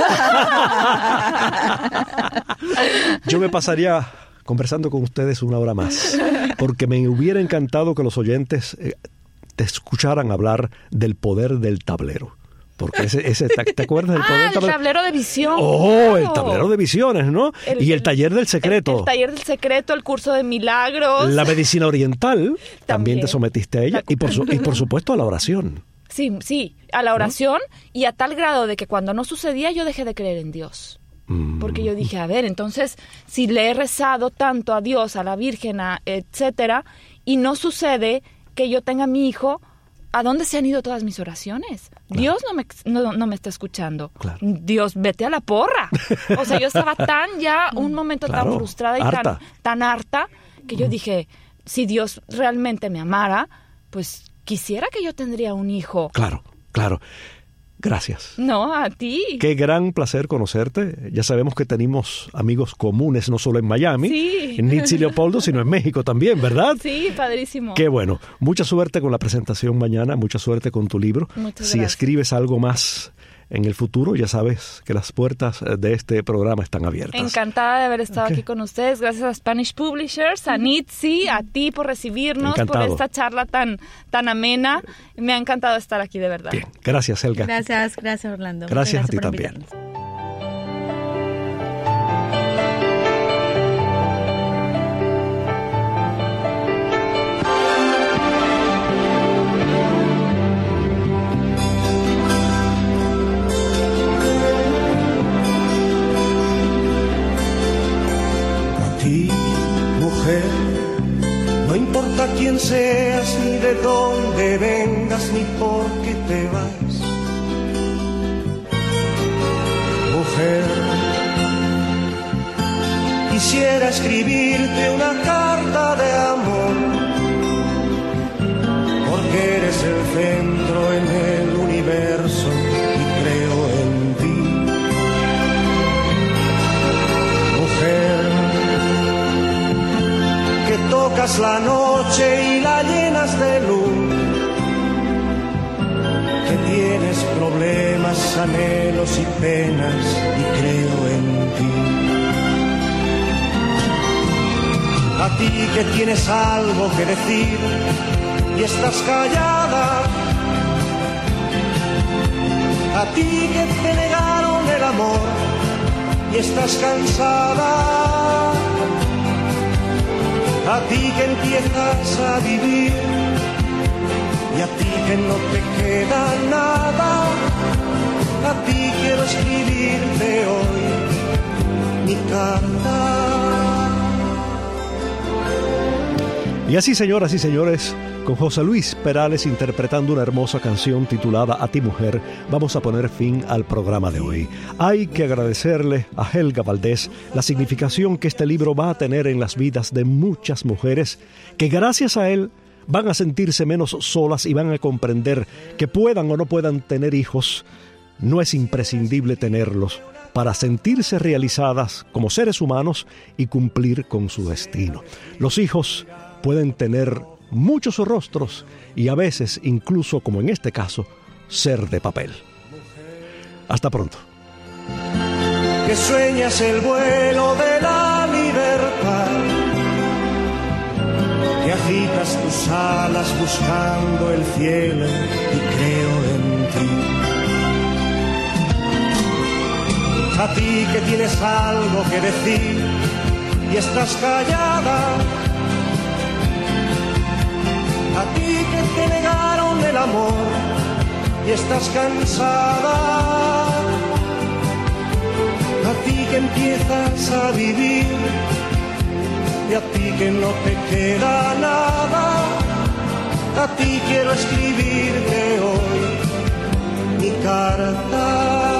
[SPEAKER 2] Yo me pasaría conversando con ustedes una hora más, porque me hubiera encantado que los oyentes eh, te escucharan hablar del poder del tablero. Porque ese, ese ¿te acuerdas del
[SPEAKER 3] ah,
[SPEAKER 2] poder
[SPEAKER 3] el tablero? tablero de visión.
[SPEAKER 2] Oh, claro. El tablero de visiones, ¿no? El, y el taller del secreto.
[SPEAKER 3] El, el taller del secreto, el curso de milagros.
[SPEAKER 2] La medicina oriental, también, también te sometiste a ella. La... Y, por su, y por supuesto a la oración.
[SPEAKER 3] Sí, sí, a la oración, ¿no? Y a tal grado de que cuando no sucedía yo dejé de creer en Dios. Mm. Porque yo dije, a ver, entonces, si le he rezado tanto a Dios, a la Virgen, a, etcétera, y no sucede que yo tenga a mi hijo, ¿a dónde se han ido todas mis oraciones? Claro. Dios no me, no, no me está escuchando. Claro. Dios, vete a la porra. O sea, yo estaba tan ya, un momento claro. tan frustrada y tan, tan harta, que yo dije, si Dios realmente me amara, pues quisiera que yo tendría un hijo.
[SPEAKER 2] Claro, claro. Gracias.
[SPEAKER 3] No, a ti.
[SPEAKER 2] Qué gran placer conocerte. Ya sabemos que tenemos amigos comunes, no solo en Miami,
[SPEAKER 3] sí.
[SPEAKER 2] en Nitz y Leopoldo, sino en México también, ¿verdad?
[SPEAKER 3] Sí, padrísimo.
[SPEAKER 2] Qué bueno. Mucha suerte con la presentación mañana, mucha suerte con tu libro.
[SPEAKER 3] Muchas
[SPEAKER 2] si
[SPEAKER 3] gracias.
[SPEAKER 2] Escribes algo más en el futuro, ya sabes que las puertas de este programa están abiertas.
[SPEAKER 3] Encantada de haber estado okay. aquí con ustedes. Gracias a Spanish Publishers, a Nitzi, a ti por recibirnos,
[SPEAKER 2] Encantado.
[SPEAKER 3] por esta charla tan, tan amena. Me ha encantado estar aquí, de verdad.
[SPEAKER 2] Bien, gracias, Helga.
[SPEAKER 4] Gracias, gracias, Orlando.
[SPEAKER 2] Gracias,
[SPEAKER 4] gracias
[SPEAKER 2] a ti también.
[SPEAKER 7] No importa quién seas, ni de dónde vengas, ni por qué te vas. Mujer, quisiera escribirte una carta de amor, porque eres el centro en el universo y creo en ti. Mujer, que tocas la noche y la llenas de luz, que tienes problemas, anhelos y penas y creo en ti. A ti que tienes algo que decir y estás callada, a ti que te negaron el amor y estás cansada, a ti que empiezas a vivir y a ti que no te queda nada, a ti quiero escribirte hoy mi carta.
[SPEAKER 2] Y así, señoras y señores, con José Luis Perales interpretando una hermosa canción titulada A ti mujer, vamos a poner fin al programa de hoy. Hay que agradecerle a Helga Valdés la significación que este libro va a tener en las vidas de muchas mujeres que gracias a él van a sentirse menos solas y van a comprender que puedan o no puedan tener hijos, no es imprescindible tenerlos para sentirse realizadas como seres humanos y cumplir con su destino. Los hijos pueden tener muchos rostros y a veces, incluso como en este caso, ser de papel. Hasta pronto.
[SPEAKER 7] Que sueñas el vuelo de la libertad, que agitas tus alas buscando el cielo y creo en ti. A ti que tienes algo que decir y estás callada, a ti que te negaron el amor y estás cansada, a ti que empiezas a vivir y a ti que no te queda nada, a ti quiero escribirte hoy mi carta.